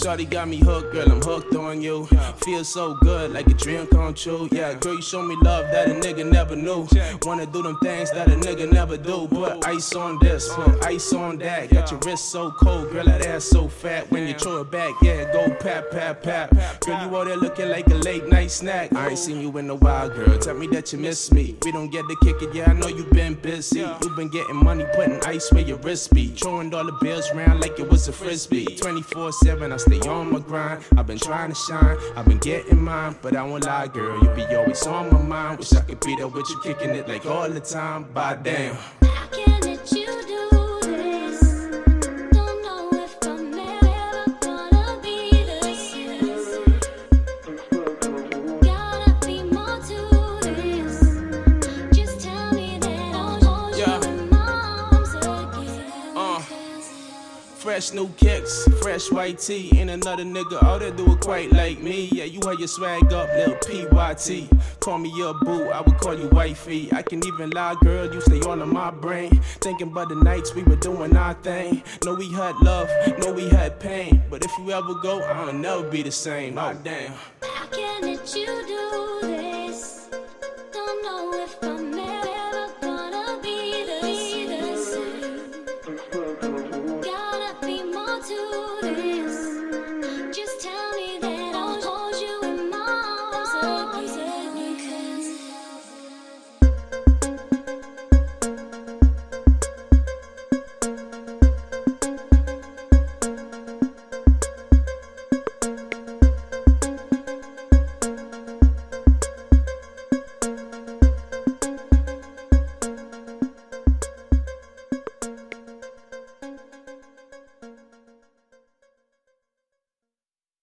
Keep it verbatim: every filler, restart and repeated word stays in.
Shawty got me hooked, girl, I'm hooked on you. Feel so good, like a dream come true. Yeah, girl, you show me love that a nigga never knew. Wanna do them things that a nigga never do. Put ice on this, put ice on that. Got your wrist so cold, girl, that ass so fat. When you throw it back, yeah, go pap, pap, pap. Girl, you out there looking like a late night snack. I ain't seen you in a while, girl. Tell me that you miss me. We don't get to kick it, yeah, I know you been busy. You been getting money, putting ice where your wrist be. Throwing all the bills around like it was a frisbee. twenty-four seven, I stay on my grind. I've been trying to shine, I've been getting mine. But I won't lie, girl, you be always on my mind. Wish I could be there with you, kicking it like all the time. By damn. How can it you do this? Don't know if I'm ever gonna be the same. Gotta be more to this. Just tell me that I'll hold you in my arms again. Uh, fresh new kicks, fresh white tee. Ain't another nigga out there do it quite like me. Yeah, you had your swag up, little P Y T. Call me your boo, I would call you wifey. I can even lie, girl, you stay all in my brain. Thinking about the nights we were doing our thing. Know we had love, know we had pain. But if you ever go, I'll never be the same. Oh, damn. How can it you do